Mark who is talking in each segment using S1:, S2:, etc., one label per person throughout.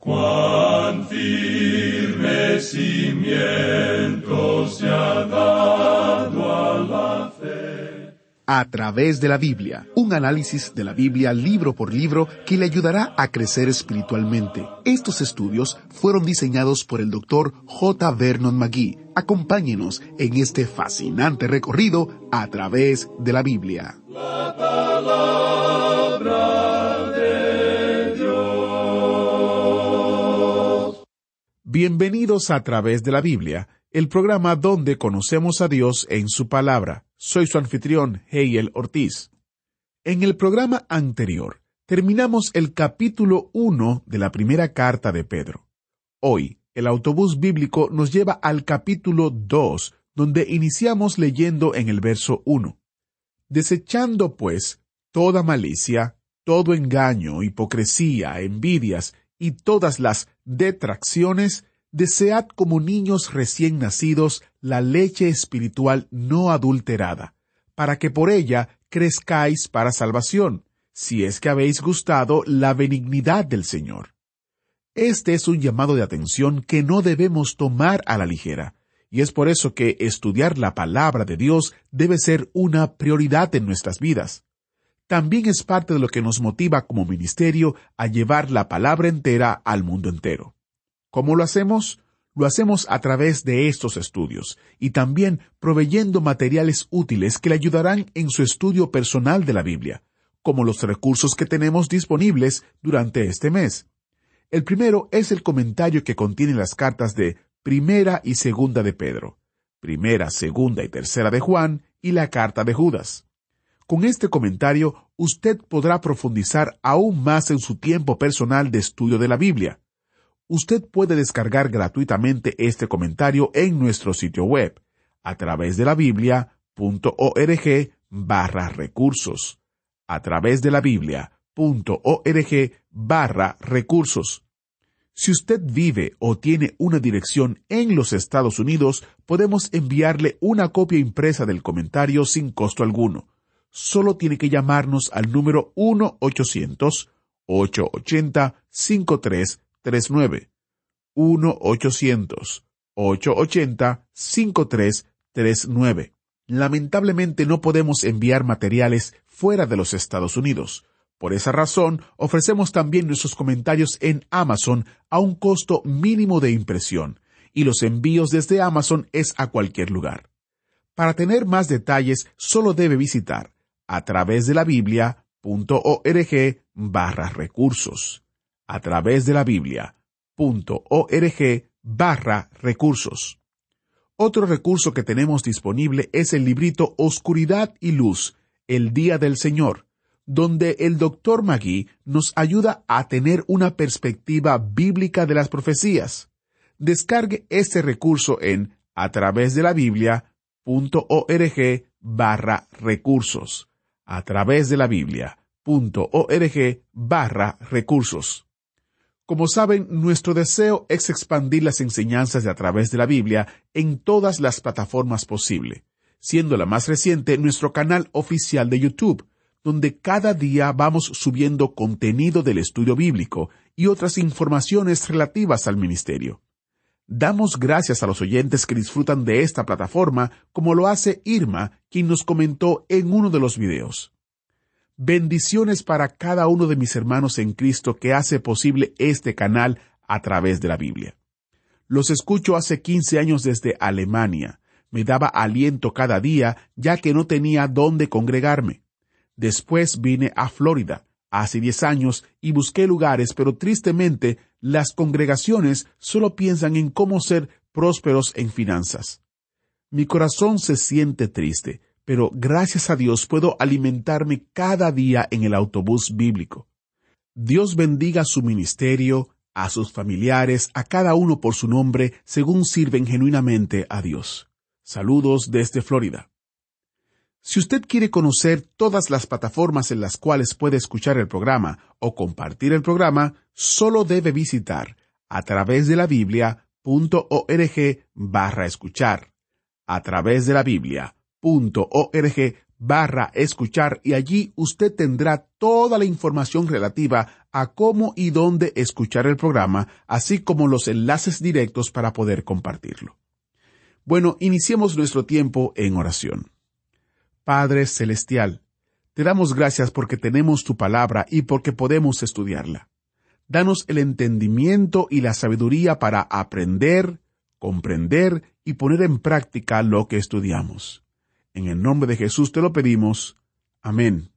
S1: Cuán firme cimiento se ha dado a la fe.
S2: A través de la Biblia, un análisis de la Biblia libro por libro que le ayudará a crecer espiritualmente. Estos estudios fueron diseñados por el Dr. J. Vernon McGee. Acompáñenos en este fascinante recorrido a través de la Biblia.
S1: La palabra de Dios.
S2: Bienvenidos a través de la Biblia, el programa donde conocemos a Dios en su palabra. Soy su anfitrión, Heiel Ortiz. En el programa anterior, terminamos el capítulo 1 de la primera carta de Pedro. Hoy, el autobús bíblico nos lleva al capítulo 2, donde iniciamos leyendo en el verso 1. Desechando, pues, toda malicia, todo engaño, hipocresía, envidias y todas las detracciones, desead como niños recién nacidos la leche espiritual no adulterada, para que por ella crezcáis para salvación, si es que habéis gustado la benignidad del Señor. Este es un llamado de atención que no debemos tomar a la ligera, y es por eso que estudiar la palabra de Dios debe ser una prioridad en nuestras vidas. También es parte de lo que nos motiva como ministerio a llevar la palabra entera al mundo entero. ¿Cómo lo hacemos? Lo hacemos a través de estos estudios y también proveyendo materiales útiles que le ayudarán en su estudio personal de la Biblia, como los recursos que tenemos disponibles durante este mes. El primero es el comentario que contiene las cartas de Primera y Segunda de Pedro, Primera, Segunda y Tercera de Juan y la carta de Judas. Con este comentario, usted podrá profundizar aún más en su tiempo personal de estudio de la Biblia. Usted puede descargar gratuitamente este comentario en nuestro sitio web, a través de la Biblia.org/recursos. A través de la Biblia.org/recursos. Si usted vive o tiene una dirección en los Estados Unidos, podemos enviarle una copia impresa del comentario sin costo alguno. Solo tiene que llamarnos al número 1-800-880-5339. 1-800-880-5339. Lamentablemente no podemos enviar materiales fuera de los Estados Unidos. Por esa razón, ofrecemos también nuestros comentarios en Amazon a un costo mínimo de impresión, y los envíos desde Amazon es a cualquier lugar. Para tener más detalles, solo debe visitar a través de la Biblia.org/recursos. A través de la Biblia.org/recursos. Otro recurso que tenemos disponible es el librito Oscuridad y Luz, el Día del Señor, donde el Dr. McGee nos ayuda a tener una perspectiva bíblica de las profecías. Descargue este recurso en a través de la Biblia.org/recursos. A través de la Biblia.org/recursos. Como saben, nuestro deseo es expandir las enseñanzas de a través de la Biblia en todas las plataformas posible, siendo la más reciente nuestro canal oficial de YouTube, donde cada día vamos subiendo contenido del estudio bíblico y otras informaciones relativas al ministerio. Damos gracias a los oyentes que disfrutan de esta plataforma, como lo hace Irma, quien nos comentó en uno de los videos. Bendiciones para cada uno de mis hermanos en Cristo que hace posible este canal a través de la Biblia. Los escucho hace 15 años desde Alemania. Me daba aliento cada día, ya que no tenía dónde congregarme. Después vine a Florida, hace 10 años, y busqué lugares, pero tristemente, las congregaciones solo piensan en cómo ser prósperos en finanzas. Mi corazón se siente triste, pero gracias a Dios puedo alimentarme cada día en el autobús bíblico. Dios bendiga su ministerio, a sus familiares, a cada uno por su nombre, según sirven genuinamente a Dios. Saludos desde Florida. Si usted quiere conocer todas las plataformas en las cuales puede escuchar el programa o compartir el programa, solo debe visitar a través de la Biblia.org/escuchar. A través de la Biblia.org radio.org/escuchar, y allí usted tendrá toda la información relativa a cómo y dónde escuchar el programa, así como los enlaces directos para poder compartirlo. Bueno, iniciemos nuestro tiempo en oración. Padre Celestial, te damos gracias porque tenemos tu palabra y porque podemos estudiarla. Danos el entendimiento y la sabiduría para aprender, comprender y poner en práctica lo que estudiamos. En el nombre de Jesús te lo pedimos. Amén.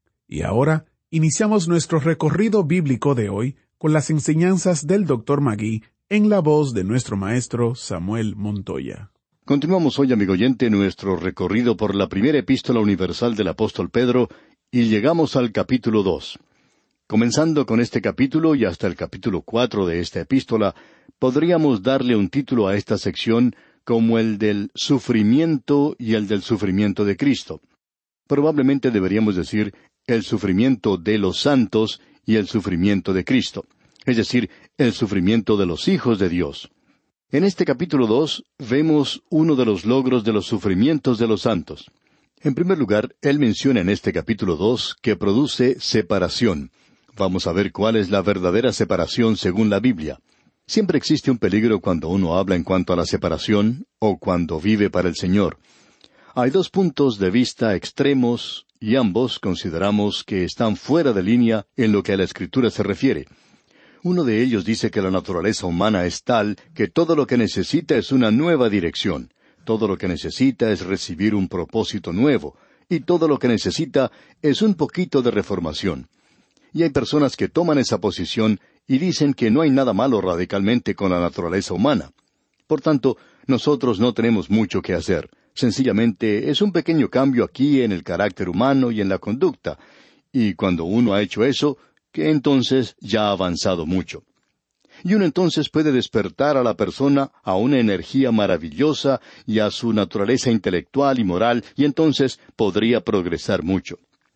S2: Y ahora iniciamos nuestro recorrido bíblico de hoy con las enseñanzas del Dr. Magui en la voz de nuestro maestro Samuel Montoya.
S3: Continuamos hoy, amigo oyente, nuestro recorrido por la primera epístola universal del apóstol Pedro y llegamos al capítulo 2. Comenzando con este capítulo y hasta el capítulo 4 de esta epístola, podríamos darle un título a esta sección como el del sufrimiento y el del sufrimiento de Cristo. Probablemente deberíamos decir el sufrimiento de los santos y el sufrimiento de Cristo, es decir, el sufrimiento de los hijos de Dios. En este capítulo 2 vemos uno de los logros de los sufrimientos de los santos. En primer lugar, él menciona en este capítulo 2 que produce separación. Vamos a ver cuál es la verdadera separación según la Biblia. Siempre existe un peligro cuando uno habla en cuanto a la separación o cuando vive para el Señor. Hay dos puntos de vista extremos y ambos consideramos que están fuera de línea en lo que a la Escritura se refiere. Uno de ellos dice que la naturaleza humana es tal que todo lo que necesita es una nueva dirección. Todo lo que necesita es recibir un propósito nuevo. Y todo lo que necesita es un poquito de reformación. Y hay personas que toman esa posición y dicen que no hay nada malo radicalmente con la naturaleza humana. Por tanto, nosotros no tenemos mucho que hacer. Sencillamente es un pequeño cambio aquí en el carácter humano y en la conducta. Y cuando uno ha hecho eso, que entonces ya ha avanzado mucho. Y uno entonces puede despertar a la persona a una energía maravillosa y a su naturaleza intelectual y moral, y entonces podría progresar mucho.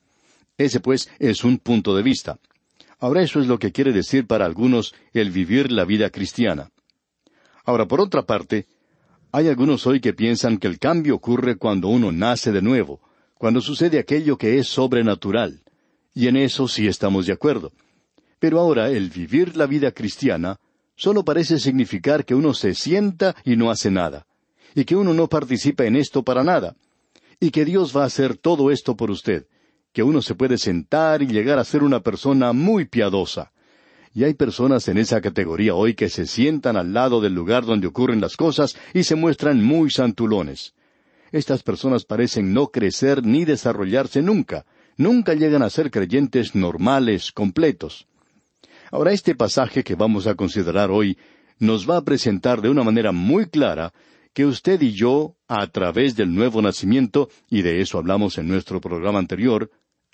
S3: Ese, pues, es un punto de vista. Ahora, eso es lo que quiere decir para algunos el vivir la vida cristiana. Ahora, por otra parte, hay algunos hoy que piensan que el cambio ocurre cuando uno nace de nuevo, cuando sucede aquello que es sobrenatural. Y en eso sí estamos de acuerdo. Pero ahora, el vivir la vida cristiana solo parece significar que uno se sienta y no hace nada, y que uno no participa en esto para nada, y que Dios va a hacer todo esto por usted, que uno se puede sentar y llegar a ser una persona muy piadosa. Y hay personas en esa categoría hoy que se sientan al lado del lugar donde ocurren las cosas y se muestran muy santulones. Estas personas parecen no crecer ni desarrollarse nunca. Nunca llegan a ser creyentes normales, completos. Ahora, este pasaje que vamos a considerar hoy nos va a presentar de una manera muy clara que usted y yo, a través del nuevo nacimiento, y de eso hablamos en nuestro programa anterior,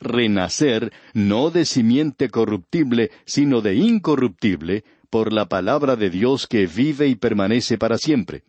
S3: renacer no de simiente corruptible, sino de incorruptible, por la palabra de Dios que vive y permanece para siempre.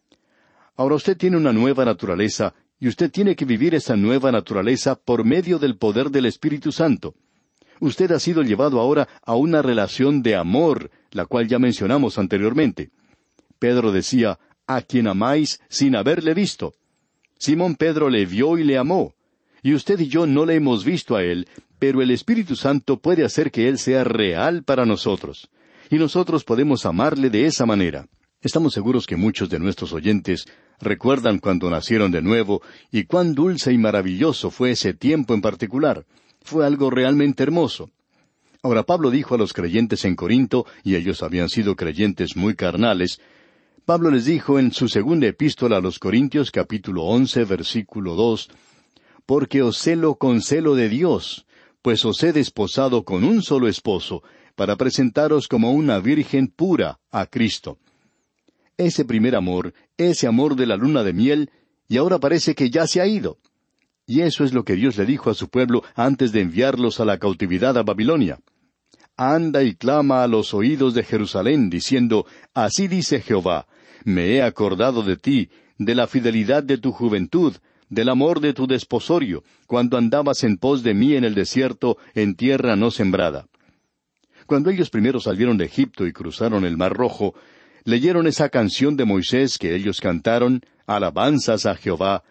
S3: Ahora usted tiene una nueva naturaleza, y usted tiene que vivir esa nueva naturaleza por medio del poder del Espíritu Santo. Usted ha sido llevado ahora a una relación de amor, la cual ya mencionamos anteriormente. Pedro decía, a quien amáis sin haberle visto. Simón Pedro le vio y le amó. Y usted y yo no le hemos visto a él, pero el Espíritu Santo puede hacer que él sea real para nosotros. Y nosotros podemos amarle de esa manera. Estamos seguros que muchos de nuestros oyentes recuerdan cuando nacieron de nuevo y cuán dulce y maravilloso fue ese tiempo en particular. Fue algo realmente hermoso. Ahora, Pablo dijo a los creyentes en Corinto, y ellos habían sido creyentes muy carnales, Pablo les dijo en su segunda epístola a los Corintios, capítulo 11, versículo 2, «Porque os celo con celo de Dios, pues os he desposado con un solo esposo, para presentaros como una virgen pura a Cristo». Ese primer amor, ese amor de la luna de miel, y ahora parece que ya se ha ido. Y eso es lo que Dios le dijo a su pueblo antes de enviarlos a la cautividad a Babilonia. Anda y clama a los oídos de Jerusalén, diciendo, «Así dice Jehová, me he acordado de ti, de la fidelidad de tu juventud, del amor de tu desposorio, cuando andabas en pos de mí en el desierto, en tierra no sembrada». Cuando ellos primero salieron de Egipto y cruzaron el Mar Rojo, leyeron esa canción de Moisés que ellos cantaron, alabanzas a Jehová,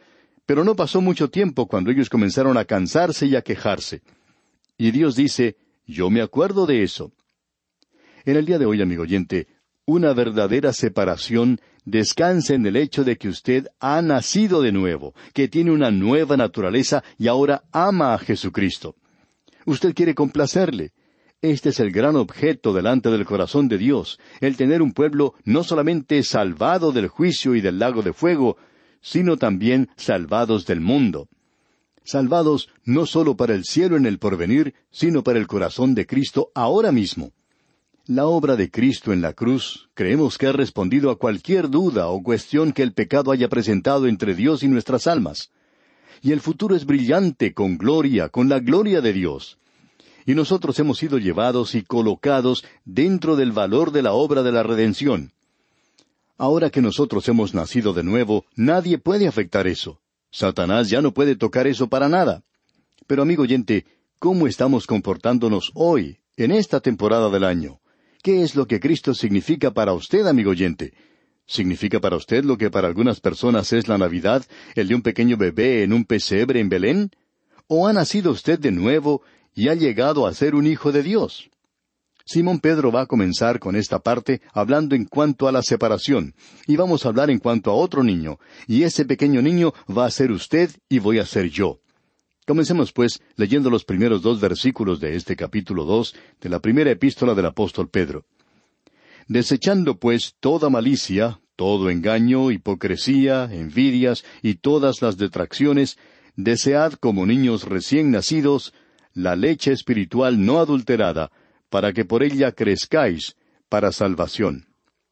S3: Pero no pasó mucho tiempo cuando ellos comenzaron a cansarse y a quejarse. Y Dios dice, yo me acuerdo de eso. En el día de hoy, amigo oyente, una verdadera separación descansa en el hecho de que usted ha nacido de nuevo, que tiene una nueva naturaleza y ahora ama a Jesucristo. Usted quiere complacerle. Este es el gran objeto delante del corazón de Dios, el tener un pueblo no solamente salvado del juicio y del lago de fuego, sino también salvados del mundo. Salvados no solo para el cielo en el porvenir, sino para el corazón de Cristo ahora mismo. La obra de Cristo en la cruz, creemos que ha respondido a cualquier duda o cuestión que el pecado haya presentado entre Dios y nuestras almas. Y el futuro es brillante con gloria, con la gloria de Dios. Y nosotros hemos sido llevados y colocados dentro del valor de la obra de la redención. Ahora que nosotros hemos nacido de nuevo, nadie puede afectar eso. Satanás ya no puede tocar eso para nada. Pero amigo oyente, ¿cómo estamos comportándonos hoy, en esta temporada del año? ¿Qué es lo que Cristo significa para usted, amigo oyente? ¿Significa para usted lo que para algunas personas es la Navidad, el de un pequeño bebé en un pesebre en Belén? ¿O ha nacido usted de nuevo y ha llegado a ser un hijo de Dios? Simón Pedro va a comenzar con esta parte hablando en cuanto a la separación, y vamos a hablar en cuanto a otro niño, y ese pequeño niño va a ser usted y voy a ser yo. Comencemos, pues, leyendo los primeros 2 versículos de este capítulo 2 de la primera epístola del apóstol Pedro. Desechando, pues, toda malicia, todo engaño, hipocresía, envidias y todas las detracciones, desead como niños recién nacidos la leche espiritual no adulterada, para que por ella crezcáis para salvación.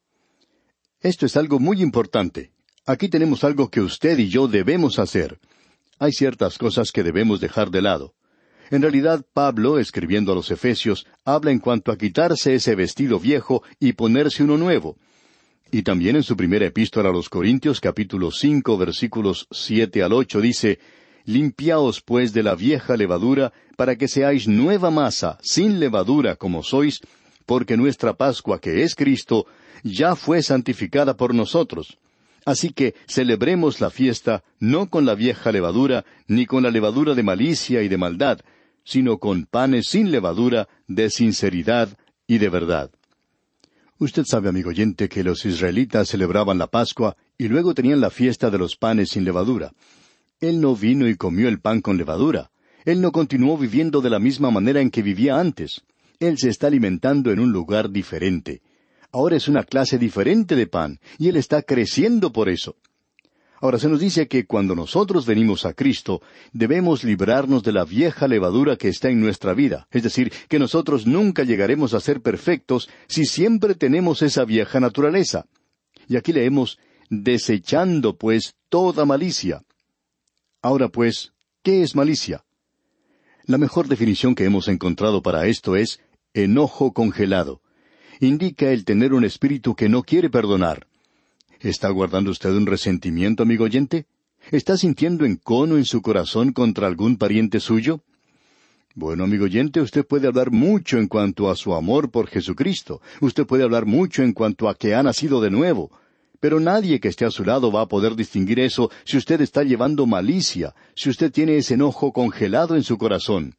S3: Esto es algo muy importante. Aquí tenemos algo que usted y yo debemos hacer. Hay ciertas cosas que debemos dejar de lado. En realidad, Pablo, escribiendo a los Efesios, habla en cuanto a quitarse ese vestido viejo y ponerse uno nuevo. Y también en su primera epístola a los Corintios, capítulo 5, versículos 7 al 8, dice, «Limpiaos pues de la vieja levadura, para que seáis nueva masa, sin levadura como sois, porque nuestra Pascua, que es Cristo, ya fue santificada por nosotros. Así que celebremos la fiesta no con la vieja levadura, ni con la levadura de malicia y de maldad, sino con panes sin levadura, de sinceridad y de verdad». Usted sabe, amigo oyente, que los israelitas celebraban la Pascua y luego tenían la fiesta de los panes sin levadura. Él no vino y comió el pan con levadura. Él no continuó viviendo de la misma manera en que vivía antes. Él se está alimentando en un lugar diferente. Ahora es una clase diferente de pan, y Él está creciendo por eso. Ahora se nos dice que cuando nosotros venimos a Cristo, debemos librarnos de la vieja levadura que está en nuestra vida. Es decir, que nosotros nunca llegaremos a ser perfectos si siempre tenemos esa vieja naturaleza. Y aquí leemos, desechando pues toda malicia. Ahora pues, ¿qué es malicia? La mejor definición que hemos encontrado para esto es enojo congelado. Indica el tener un espíritu que no quiere perdonar. ¿Está guardando usted un resentimiento, amigo oyente? ¿Está sintiendo encono en su corazón contra algún pariente suyo? Bueno, amigo oyente, usted puede hablar mucho en cuanto a su amor por Jesucristo. Usted puede hablar mucho en cuanto a que ha nacido de nuevo. Pero nadie que esté a su lado va a poder distinguir eso si usted está llevando malicia, si usted tiene ese enojo congelado en su corazón.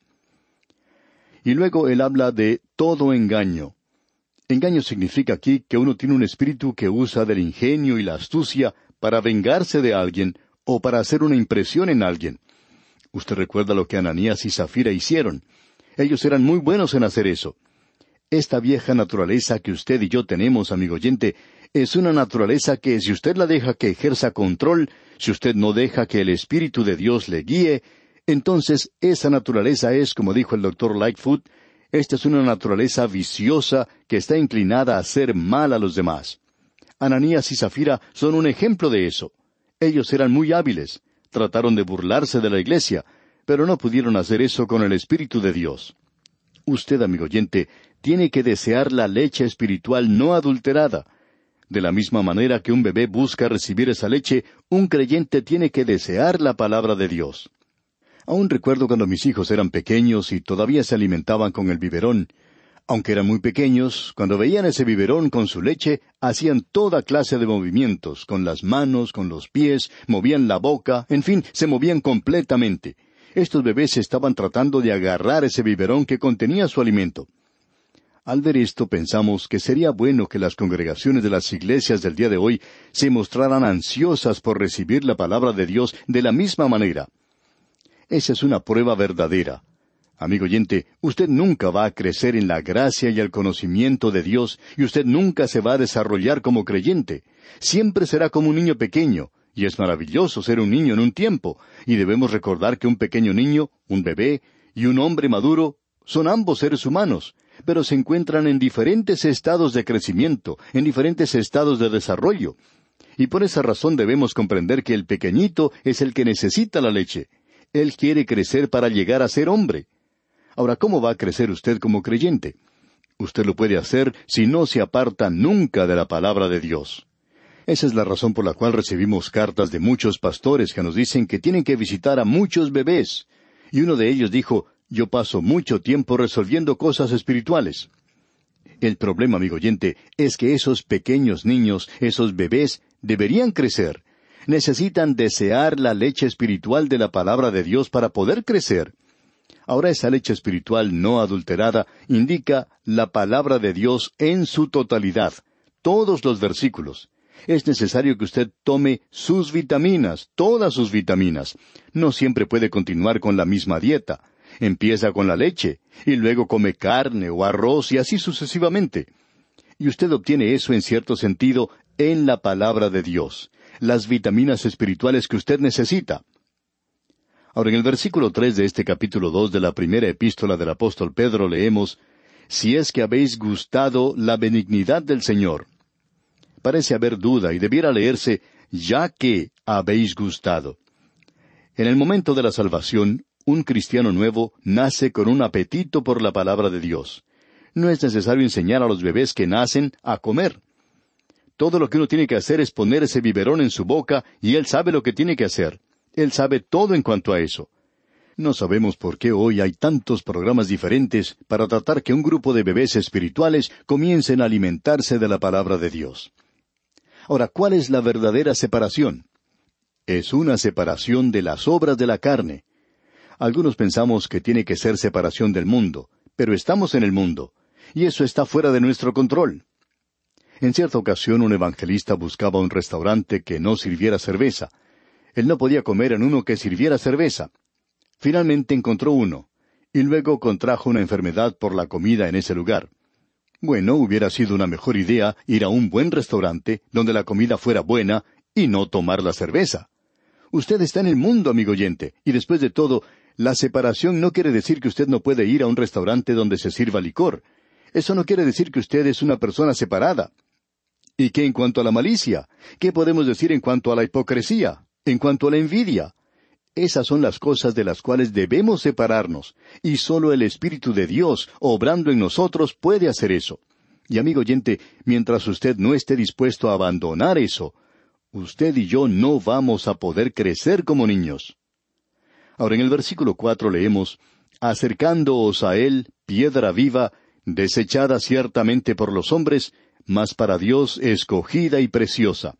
S3: Y luego él habla de todo engaño. Engaño significa aquí que uno tiene un espíritu que usa del ingenio y la astucia para vengarse de alguien o para hacer una impresión en alguien. Usted recuerda lo que Ananías y Zafira hicieron. Ellos eran muy buenos en hacer eso. Esta vieja naturaleza que usted y yo tenemos, amigo oyente, es una naturaleza que si usted la deja que ejerza control, si usted no deja que el Espíritu de Dios le guíe, entonces esa naturaleza es, como dijo el Dr. Lightfoot, esta es una naturaleza viciosa que está inclinada a hacer mal a los demás. Ananías y Zafira son un ejemplo de eso. Ellos eran muy hábiles, trataron de burlarse de la iglesia, pero no pudieron hacer eso con el Espíritu de Dios. Usted, amigo oyente, tiene que desear la leche espiritual no adulterada. De la misma manera que un bebé busca recibir esa leche, un creyente tiene que desear la palabra de Dios. Aún recuerdo cuando mis hijos eran pequeños y todavía se alimentaban con el biberón. Aunque eran muy pequeños, cuando veían ese biberón con su leche, hacían toda clase de movimientos, con las manos, con los pies, movían la boca, en fin, se movían completamente. Estos bebés estaban tratando de agarrar ese biberón que contenía su alimento. Al ver esto pensamos que sería bueno que las congregaciones de las iglesias del día de hoy se mostraran ansiosas por recibir la palabra de Dios de la misma manera. Esa es una prueba verdadera. Amigo oyente, usted nunca va a crecer en la gracia y el conocimiento de Dios, y usted nunca se va a desarrollar como creyente. Siempre será como un niño pequeño, y es maravilloso ser un niño en un tiempo, y debemos recordar que un pequeño niño, un bebé, y un hombre maduro son ambos seres humanos, pero se encuentran en diferentes estados de crecimiento, en diferentes estados de desarrollo. Y por esa razón debemos comprender que el pequeñito es el que necesita la leche. Él quiere crecer para llegar a ser hombre. Ahora, ¿cómo va a crecer usted como creyente? Usted lo puede hacer si no se aparta nunca de la palabra de Dios. Esa es la razón por la cual recibimos cartas de muchos pastores que nos dicen que tienen que visitar a muchos bebés. Y uno de ellos dijo, yo paso mucho tiempo resolviendo cosas espirituales. El problema, amigo oyente, es que esos pequeños niños, esos bebés, deberían crecer. Necesitan desear la leche espiritual de la palabra de Dios para poder crecer. Ahora esa leche espiritual no adulterada indica la palabra de Dios en su totalidad, todos los versículos. Es necesario que usted tome sus vitaminas, todas sus vitaminas. No siempre puede continuar con la misma dieta. Empieza con la leche, y luego come carne o arroz y así sucesivamente. Y usted obtiene eso en cierto sentido en la palabra de Dios, las vitaminas espirituales que usted necesita. Ahora, en el versículo 3 de este capítulo 2 de la primera epístola del apóstol Pedro leemos, «Si es que habéis gustado la benignidad del Señor». Parece haber duda y debiera leerse, «ya que habéis gustado». En el momento de la salvación, un cristiano nuevo nace con un apetito por la palabra de Dios. No es necesario enseñar a los bebés que nacen a comer. Todo lo que uno tiene que hacer es poner ese biberón en su boca y él sabe lo que tiene que hacer. Él sabe todo en cuanto a eso. No sabemos por qué hoy hay tantos programas diferentes para tratar que un grupo de bebés espirituales comiencen a alimentarse de la palabra de Dios. Ahora, ¿cuál es la verdadera separación? Es una separación de las obras de la carne. Algunos pensamos que tiene que ser separación del mundo, pero estamos en el mundo, y eso está fuera de nuestro control. En cierta ocasión un evangelista buscaba un restaurante que no sirviera cerveza. Él no podía comer en uno que sirviera cerveza. Finalmente encontró uno, y luego contrajo una enfermedad por la comida en ese lugar. Bueno, hubiera sido una mejor idea ir a un buen restaurante donde la comida fuera buena y no tomar la cerveza. Usted está en el mundo, amigo oyente, y después de todo, la separación no quiere decir que usted no puede ir a un restaurante donde se sirva licor. Eso no quiere decir que usted es una persona separada. ¿Y qué en cuanto a la malicia? ¿Qué podemos decir en cuanto a la hipocresía? ¿En cuanto a la envidia? Esas son las cosas de las cuales debemos separarnos, y solo el Espíritu de Dios, obrando en nosotros, puede hacer eso. Y amigo oyente, mientras usted no esté dispuesto a abandonar eso, usted y yo no vamos a poder crecer como niños. Ahora en el versículo 4 leemos, «Acercándoos a él, piedra viva, desechada ciertamente por los hombres, mas para Dios escogida y preciosa».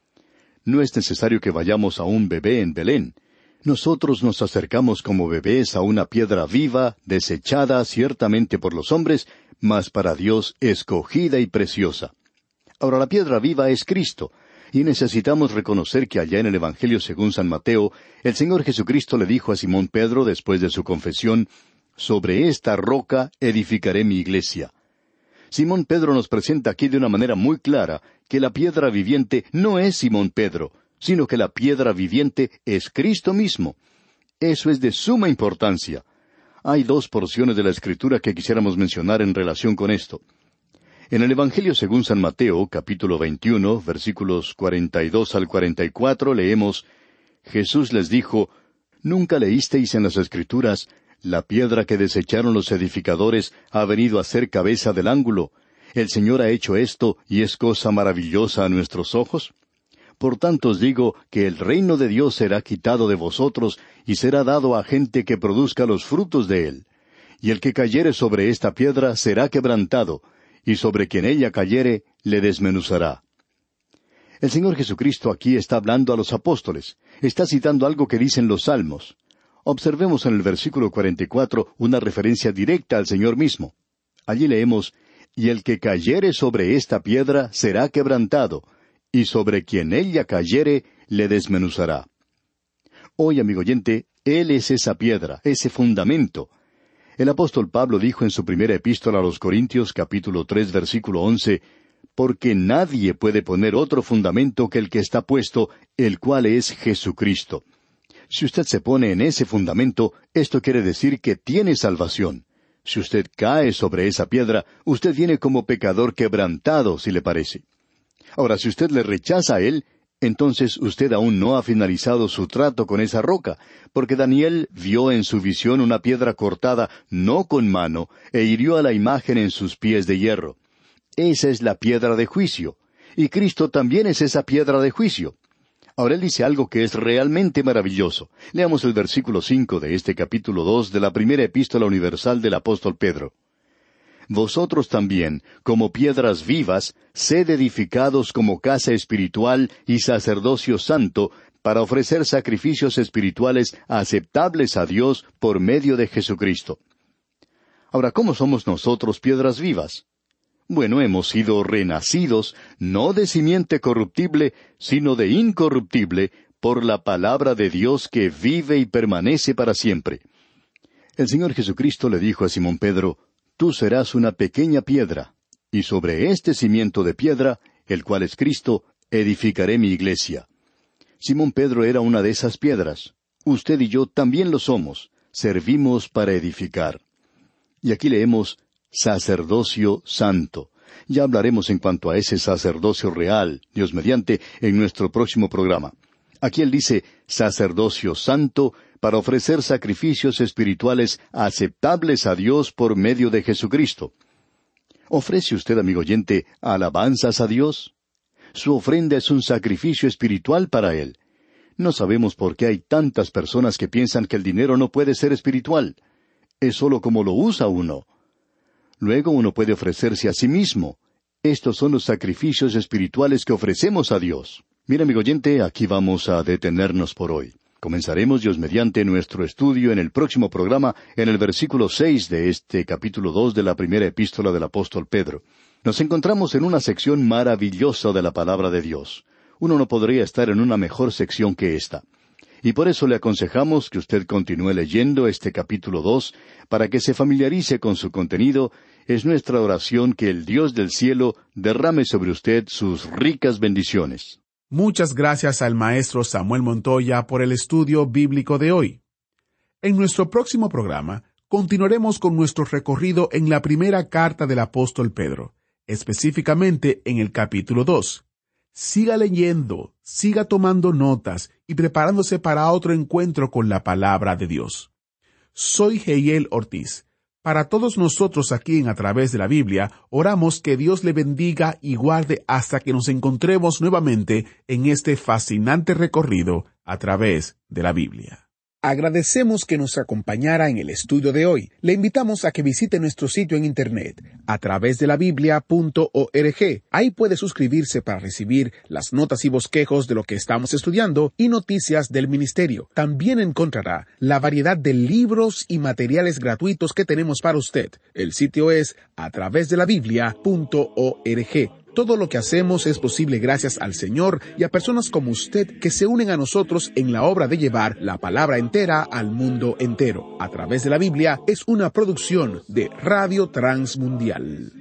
S3: No es necesario que vayamos a un bebé en Belén. Nosotros nos acercamos como bebés a una piedra viva, desechada ciertamente por los hombres, mas para Dios escogida y preciosa. Ahora la piedra viva es Cristo, y necesitamos reconocer que allá en el Evangelio según San Mateo, el Señor Jesucristo le dijo a Simón Pedro después de su confesión, «Sobre esta roca edificaré mi iglesia». Simón Pedro nos presenta aquí de una manera muy clara que la piedra viviente no es Simón Pedro, sino que la piedra viviente es Cristo mismo. Eso es de suma importancia. Hay dos porciones de la Escritura que quisiéramos mencionar en relación con esto. En el Evangelio según San Mateo, capítulo 21, versículos 42 al 44, leemos, Jesús les dijo, «¿Nunca leísteis en las Escrituras, la piedra que desecharon los edificadores ha venido a ser cabeza del ángulo? El Señor ha hecho esto, y es cosa maravillosa a nuestros ojos. Por tanto os digo que el reino de Dios será quitado de vosotros, y será dado a gente que produzca los frutos de él. y el que cayere sobre esta piedra será quebrantado, y sobre quien ella cayere le desmenuzará. El Señor Jesucristo aquí está hablando a los apóstoles. Está citando algo que dicen los Salmos. Observemos en el versículo 44 una referencia directa al Señor mismo. Allí leemos, y el que cayere sobre esta piedra será quebrantado, y sobre quien ella cayere le desmenuzará. Hoy, amigo oyente, Él es esa piedra, ese fundamento. El apóstol Pablo dijo en su primera epístola a los Corintios, capítulo 3, versículo 11, porque nadie puede poner otro fundamento que el que está puesto, el cual es Jesucristo. Si usted se pone en ese fundamento, esto quiere decir que tiene salvación. Si usted cae sobre esa piedra, usted viene como pecador quebrantado, si le parece. Ahora, si usted le rechaza a Él, entonces usted aún no ha finalizado su trato con esa roca, porque Daniel vio en su visión una piedra cortada no con mano, e hirió a la imagen en sus pies de hierro. Esa es la piedra de juicio, y Cristo también es esa piedra de juicio. Ahora Él dice algo que es realmente maravilloso. Leamos el versículo 5 de este capítulo 2 de la primera epístola universal del apóstol Pedro. Vosotros también, como piedras vivas, sed edificados como casa espiritual y sacerdocio santo, para ofrecer sacrificios espirituales aceptables a Dios por medio de Jesucristo. Ahora, ¿cómo somos nosotros piedras vivas? Bueno, hemos sido renacidos, no de simiente corruptible, sino de incorruptible, por la palabra de Dios que vive y permanece para siempre. El Señor Jesucristo le dijo a Simón Pedro, tú serás una pequeña piedra, y sobre este cimiento de piedra, el cual es Cristo, edificaré mi iglesia. Simón Pedro era una de esas piedras. Usted y yo también lo somos. Servimos para edificar. Y aquí leemos, sacerdocio santo. Ya hablaremos en cuanto a ese sacerdocio real, Dios mediante, en nuestro próximo programa. Aquí él dice, sacerdocio santo, para ofrecer sacrificios espirituales aceptables a Dios por medio de Jesucristo. ¿Ofrece usted, amigo oyente, alabanzas a Dios? Su ofrenda es un sacrificio espiritual para Él. No sabemos por qué hay tantas personas que piensan que el dinero no puede ser espiritual. Es sólo como lo usa uno. Luego uno puede ofrecerse a sí mismo. Estos son los sacrificios espirituales que ofrecemos a Dios. Mira, amigo oyente, aquí vamos a detenernos por hoy. Comenzaremos, Dios mediante, nuestro estudio en el próximo programa, en el versículo 6 de este capítulo 2 de la primera epístola del apóstol Pedro. Nos encontramos en una sección maravillosa de la palabra de Dios. Uno no podría estar en una mejor sección que esta. Y por eso le aconsejamos que usted continúe leyendo este capítulo 2, para que se familiarice con su contenido. Es nuestra oración que el Dios del cielo derrame sobre usted sus ricas bendiciones.
S2: Muchas gracias al maestro Samuel Montoya por el estudio bíblico de hoy. En nuestro próximo programa, continuaremos con nuestro recorrido en la primera carta del apóstol Pedro, específicamente en el capítulo 2. Siga leyendo, siga tomando notas y preparándose para otro encuentro con la palabra de Dios. Soy Heiel Ortiz. Para todos nosotros aquí en A Través de la Biblia, oramos que Dios le bendiga y guarde hasta que nos encontremos nuevamente en este fascinante recorrido a través de la Biblia. Agradecemos que nos acompañara en el estudio de hoy. Le invitamos a que visite nuestro sitio en internet, atravesdelabiblia.org. Ahí puede suscribirse para recibir las notas y bosquejos de lo que estamos estudiando y noticias del ministerio. También encontrará la variedad de libros y materiales gratuitos que tenemos para usted. El sitio es atravesdelabiblia.org. Todo lo que hacemos es posible gracias al Señor y a personas como usted que se unen a nosotros en la obra de llevar la palabra entera al mundo entero. A Través de la Biblia es una producción de Radio Transmundial.